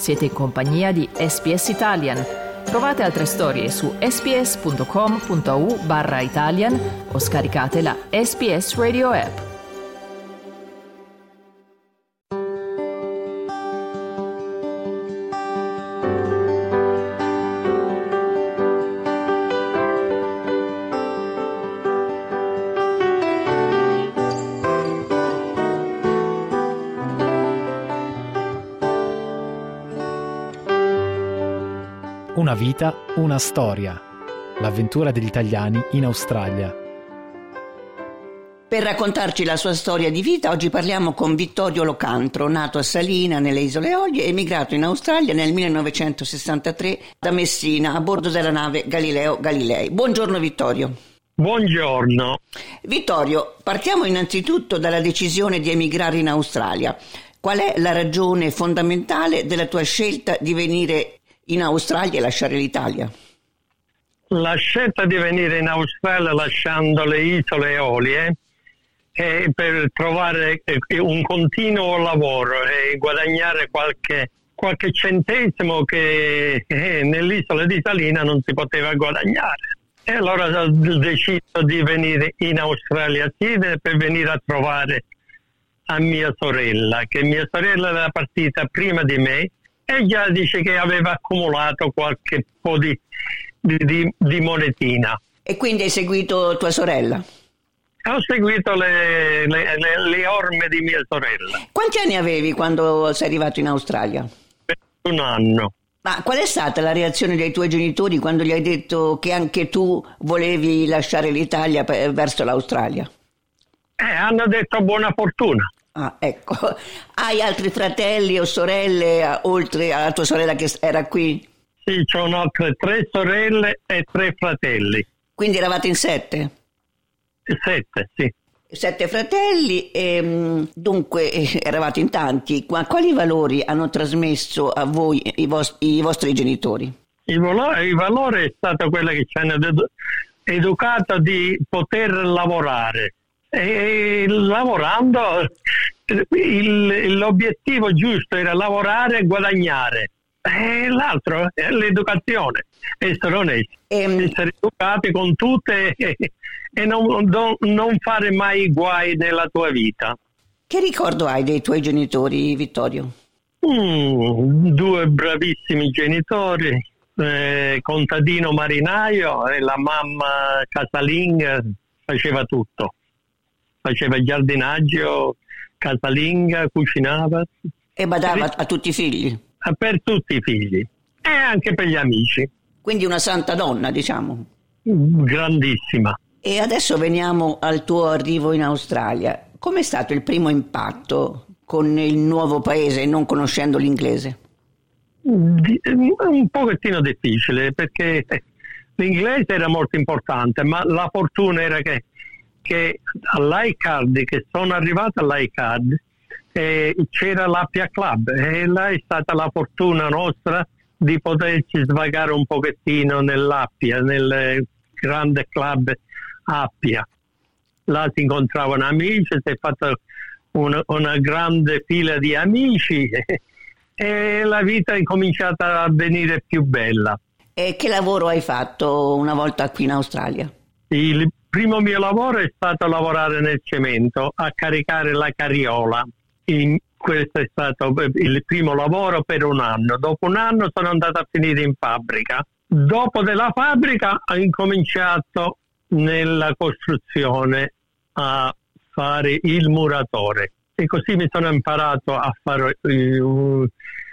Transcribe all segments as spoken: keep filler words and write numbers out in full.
Siete in compagnia di S B S Italian. Trovate altre storie su sbs.com.au barra Italian o scaricate la S B S Radio app. Una vita, una storia. L'avventura degli italiani in Australia. Per raccontarci la sua storia di vita, oggi parliamo con Vittorio Locantro, nato a Salina, nelle Isole Eolie, emigrato in Australia nel millenovecentosessantatré da Messina a bordo della nave Galileo Galilei. Buongiorno Vittorio. Buongiorno. Vittorio, partiamo innanzitutto dalla decisione di emigrare in Australia. Qual è la ragione fondamentale della tua scelta di venire in Australia e lasciare l'Italia? La scelta di venire in Australia lasciando le Isole Eolie è per trovare un continuo lavoro e guadagnare qualche, qualche centesimo che eh, nell'isola di Salina non si poteva guadagnare. E allora ho deciso di venire in Australia sì, per venire a trovare a mia sorella, che mia sorella era partita prima di me e già dice che aveva accumulato qualche po' di, di, di, di monetina. E quindi hai seguito tua sorella? Ho seguito le, le, le, le orme di mia sorella. Quanti anni avevi quando sei arrivato in Australia? Un anno. Ma qual è stata la reazione dei tuoi genitori quando gli hai detto che anche tu volevi lasciare l'Italia per, verso l'Australia? Eh, hanno detto buona fortuna. Ah, ecco. Hai altri fratelli o sorelle oltre alla tua sorella che era qui? Sì, c'ho altre tre sorelle e tre fratelli. Quindi eravate in sette? Sette, sì. Sette fratelli e dunque eravate in tanti. Ma quali valori hanno trasmesso a voi i, vos- i vostri genitori? Il valore, il valore è stato quello che ci hanno edu- educato di poter lavorare. E lavorando il, l'obiettivo giusto era lavorare e guadagnare, e l'altro è l'educazione, essere onesti, ehm... essere educati con tutte e, e non, non, non fare mai guai nella tua vita. Che ricordo hai dei tuoi genitori, Vittorio? Mm, due bravissimi genitori, eh, contadino marinaio e la mamma casalinga, faceva tutto. Faceva il giardinaggio, casalinga, cucinava. E badava per, a tutti i figli? Per tutti i figli. E anche per gli amici. Quindi una santa donna, diciamo. Grandissima. E adesso veniamo al tuo arrivo in Australia. Com'è stato il primo impatto con il nuovo paese, non conoscendo l'inglese? Di, un pochettino difficile, perché l'inglese era molto importante, ma la fortuna era che che all'I-Card, che sono arrivato all'I-Card, eh, c'era l'Appia Club e là è stata la fortuna nostra di poterci svagare un pochettino nell'Appia, nel grande club Appia. Là si incontravano amici, si è fatta una, una grande fila di amici e, e la vita è cominciata a venire più bella. E che lavoro hai fatto una volta qui in Australia? Il Il primo mio lavoro è stato lavorare nel cemento, a caricare la carriola. In, questo è stato il primo lavoro per un anno. Dopo un anno sono andato a finire in fabbrica. Dopo della fabbrica ho incominciato nella costruzione a fare il muratore. E così mi sono imparato a fare uh,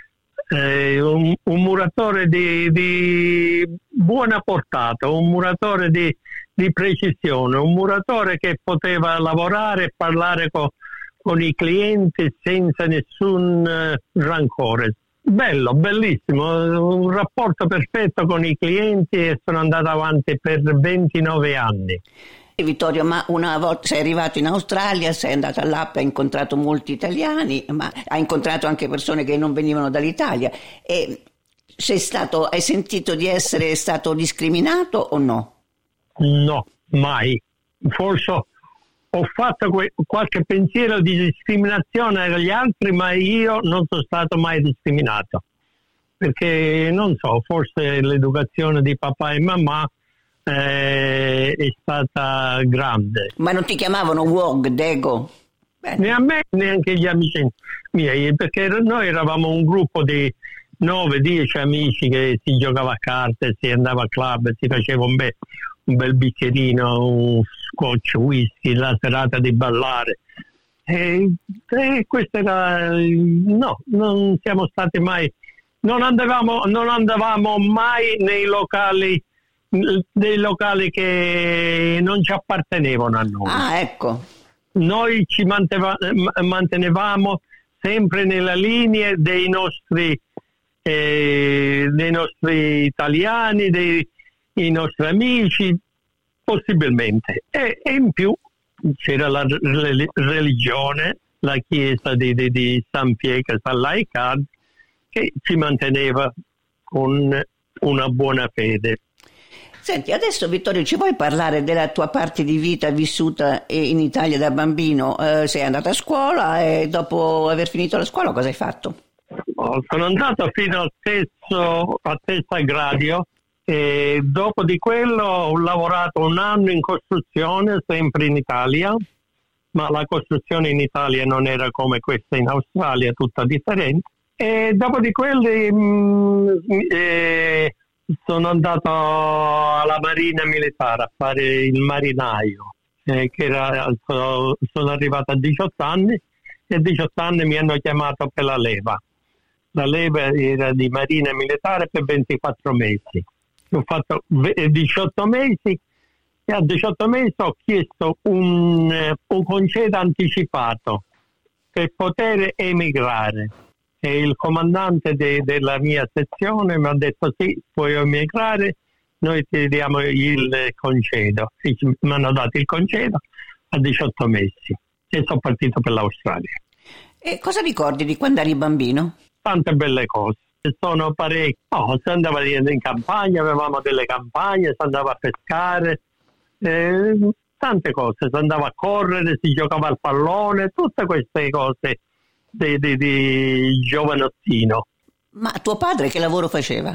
eh, un, un muratore di, di buona portata, un muratore di di precisione, un muratore che poteva lavorare e parlare con, con i clienti senza nessun uh, rancore. Bello, bellissimo, un rapporto perfetto con i clienti e sono andato avanti per ventinove anni. E Vittorio, ma una volta sei arrivato in Australia, sei andato all'App, hai incontrato molti italiani, ma hai incontrato anche persone che non venivano dall'Italia. E sei stato, hai sentito di essere stato discriminato o no? No, mai. Forse ho fatto que- qualche pensiero di discriminazione agli altri, ma io non sono stato mai discriminato. perché non so, forse l'educazione di papà e mamma eh, è stata grande. Ma non ti chiamavano Wog, Dego? Bene. Né a me neanche gli amici miei, perché noi eravamo un gruppo di nove dieci amici che si giocava a carte, si andava al club, si faceva un bel, un bel bicchierino, un scotch, whisky, la serata di ballare. E, e questo era, no, non siamo stati mai, non andavamo, non andavamo mai nei locali, nei locali che non ci appartenevano a noi. Ah, ecco. Noi ci manteva, mantenevamo sempre nella linea dei nostri, eh, dei nostri italiani, dei i nostri amici, possibilmente. E, e in più c'era la religione, la chiesa di, di, di San Pietro, San Laicard, che ci manteneva con una buona fede. Senti, adesso Vittorio, ci vuoi parlare della tua parte di vita vissuta in Italia da bambino? Eh, sei andata a scuola e dopo aver finito la scuola cosa hai fatto? Oh, sono andato fino al terzo, al terzo gradio e dopo di quello ho lavorato un anno in costruzione, sempre in Italia, ma la costruzione in Italia non era come questa in Australia, tutta differente. E dopo di quelli mh, eh, sono andato alla Marina Militare a fare il marinaio, eh, che era, sono, sono arrivato a diciotto anni e a diciotto anni mi hanno chiamato per la leva. La leva era di Marina Militare per ventiquattro mesi. Ho fatto diciotto mesi e a diciotto mesi ho chiesto un, un congedo anticipato per poter emigrare. E il comandante de, della mia sezione mi ha detto sì, puoi emigrare, noi ti diamo il congedo. E mi hanno dato il congedo a diciotto mesi e sono partito per l'Australia. E cosa ricordi di quando eri bambino? Tante belle cose, sono parecchie. Oh, si andava in campagna, avevamo delle campagne, si andava a pescare, eh, tante cose, si andava a correre, si giocava al pallone, tutte queste cose Di, di, di giovanottino. Ma tuo padre che lavoro faceva?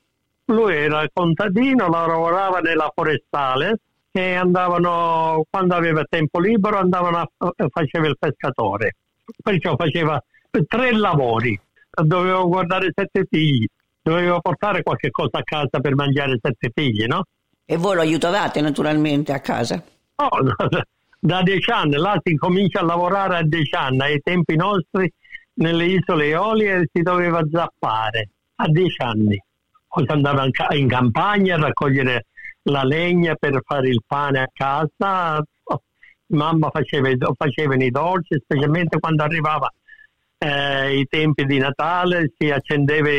Lui era contadino, lavorava nella forestale e andavano, quando aveva tempo libero, andavano a, faceva il pescatore. Perciò faceva tre lavori. Dovevo guardare sette figli, dovevo portare qualche cosa a casa per mangiare sette figli, no? E voi lo aiutavate naturalmente a casa? Oh, no. Da dieci anni, là si comincia a lavorare a dieci anni, ai tempi nostri nelle isole Eolie si doveva zappare a dieci anni. Poi si andava in campagna a raccogliere la legna per fare il pane a casa, mamma faceva, facevano i dolci, specialmente quando arrivava eh, i tempi di Natale, si accendeva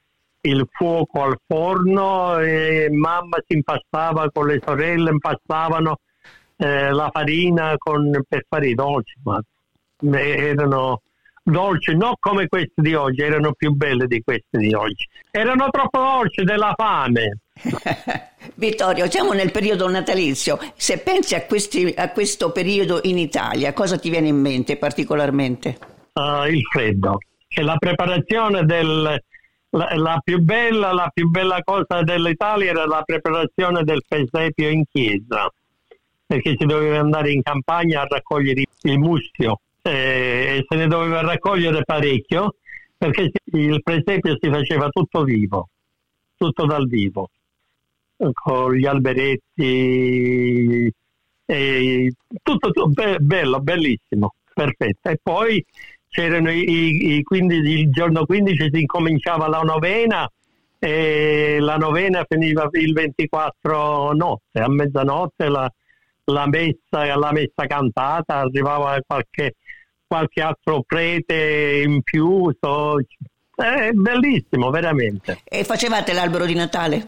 il fuoco al forno e mamma si impastava con le sorelle, impastavano Eh, la farina con, per fare i dolci, ma erano dolci non come questi di oggi, erano più belli di questi di oggi, erano troppo dolci della fame. Vittorio, siamo nel periodo natalizio, se pensi a, questi, a questo periodo in Italia, cosa ti viene in mente particolarmente? Uh, il freddo, che la preparazione del la, la più bella la più bella cosa dell'Italia era la preparazione del presepio in chiesa, perché si doveva andare in campagna a raccogliere il muschio eh, e se ne doveva raccogliere parecchio, perché il presepio si faceva tutto vivo, tutto dal vivo, con gli alberetti, e tutto, tutto be- bello, bellissimo, perfetto. E poi c'erano i, i, i quindici, il giorno quindici si incominciava la novena e la novena finiva il ventiquattro notte, a mezzanotte la la messa, la messa cantata, arrivava qualche, qualche altro prete in più, so, è bellissimo veramente. E facevate l'albero di Natale?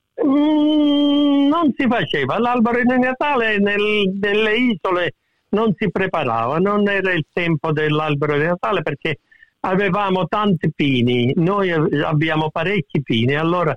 Mm, non si faceva, l'albero di Natale nel, nelle isole non si preparava, non era il tempo dell'albero di Natale perché avevamo tanti pini, noi abbiamo parecchi pini, allora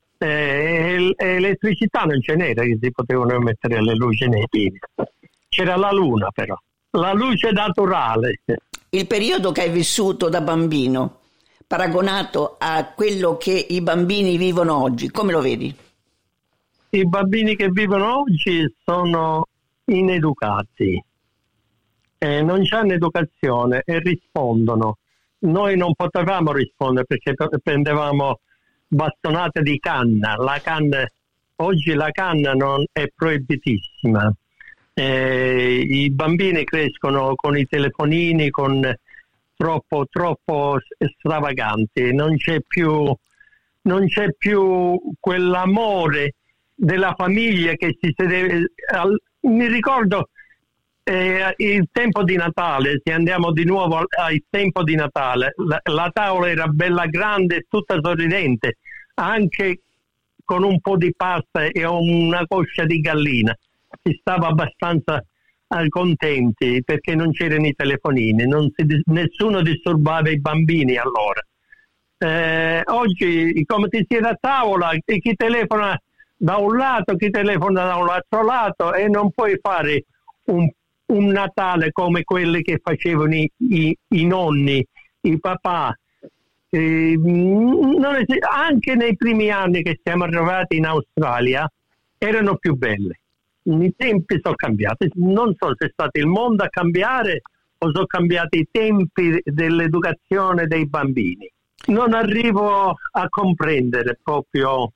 Eh, elettricità non ce n'era che si potevano mettere le luci nei pini, c'era la luna però, la luce naturale. Il periodo che hai vissuto da bambino paragonato a quello che i bambini vivono oggi. Come lo vedi? I bambini che vivono oggi sono ineducati, eh, non hanno educazione e rispondono. Noi non potevamo rispondere perché prendevamo bastonate di canna. La canna oggi la canna non è proibitissima. Eh, I bambini crescono con i telefonini, con troppo troppo stravaganti. Non c'è più, non c'è più quell'amore della famiglia che si sedeva. Mi ricordo eh, il tempo di Natale, se andiamo di nuovo al, al tempo di Natale, la, la tavola era bella grande e tutta sorridente, anche con un po' di pasta e una coscia di gallina. Si stava abbastanza eh, contenti perché non c'erano i telefonini, non si, nessuno disturbava i bambini allora. Eh, oggi, come ti siedi a tavola, e chi telefona da un lato, chi telefona da un altro lato, e non puoi fare un, un Natale come quelli che facevano i, i, i nonni, i papà. Eh, non es- anche nei primi anni che siamo arrivati in Australia erano più belle. I tempi sono cambiati. Non so se è stato il mondo a cambiare o sono cambiati i tempi dell'educazione dei bambini. Non arrivo a comprendere proprio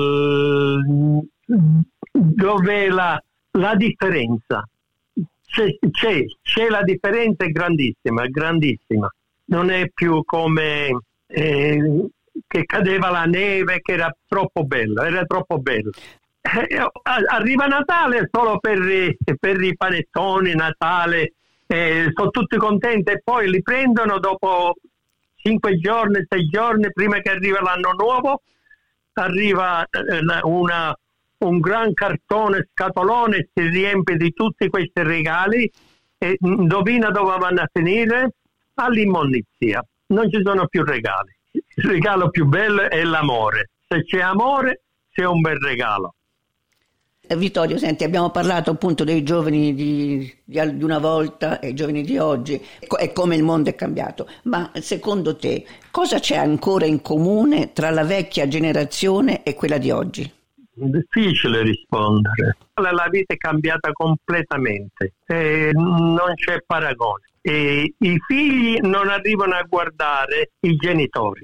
dov'è la, la differenza. C'è, c'è, c'è la differenza, è grandissima, è grandissima. Non è più come eh, che cadeva la neve, che era troppo bello, era troppo bello. Eh, arriva Natale solo per, per i panettoni, Natale, eh, sono tutti contenti e poi li prendono dopo cinque giorni, sei giorni prima che arriva l'anno nuovo. Arriva una, un gran cartone scatolone, si riempie di tutti questi regali e indovina dove vanno a finire? All'immondizia. Non ci sono più regali. Il regalo più bello è l'amore. Se c'è amore, c'è un bel regalo. Vittorio, senti, abbiamo parlato appunto dei giovani di, di, di una volta e i giovani di oggi e come il mondo è cambiato, ma secondo te cosa c'è ancora in comune tra la vecchia generazione e quella di oggi? Difficile rispondere. La vita è cambiata completamente, e non c'è paragone. E i figli non arrivano a guardare i genitori,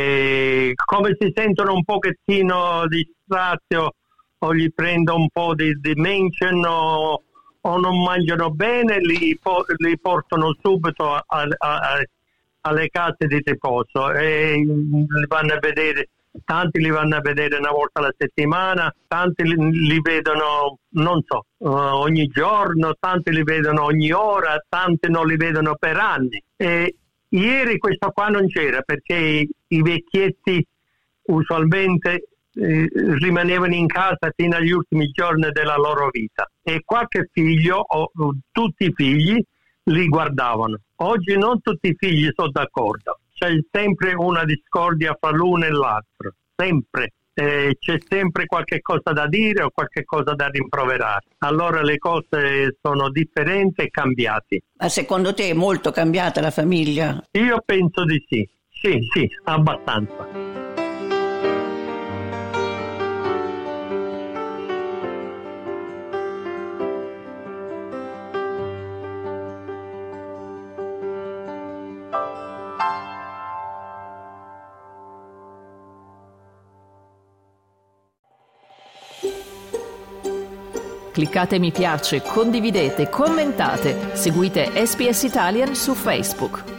e come si sentono un pochettino distratti o gli prendo un po' di dementia o, o non mangiano bene, li, li portano subito a, a, a, alle case di riposo e li vanno a vedere, tanti li vanno a vedere una volta alla settimana, tanti li, li vedono, non so, uh, ogni giorno, tanti li vedono ogni ora, tanti non li vedono per anni. E ieri questo qua non c'era perché i, i vecchietti usualmente Eh, rimanevano in casa fino agli ultimi giorni della loro vita e qualche figlio o, o tutti i figli li guardavano. Oggi non tutti i figli sono d'accordo, c'è sempre una discordia fra l'uno e l'altro, sempre eh, c'è sempre qualche cosa da dire o qualche cosa da rimproverare. Allora le cose sono differenti e cambiate. Ma secondo te è molto cambiata la famiglia? Io penso di sì, sì, sì, abbastanza. Cliccate mi piace, condividete, commentate, seguite S B S Italian su Facebook.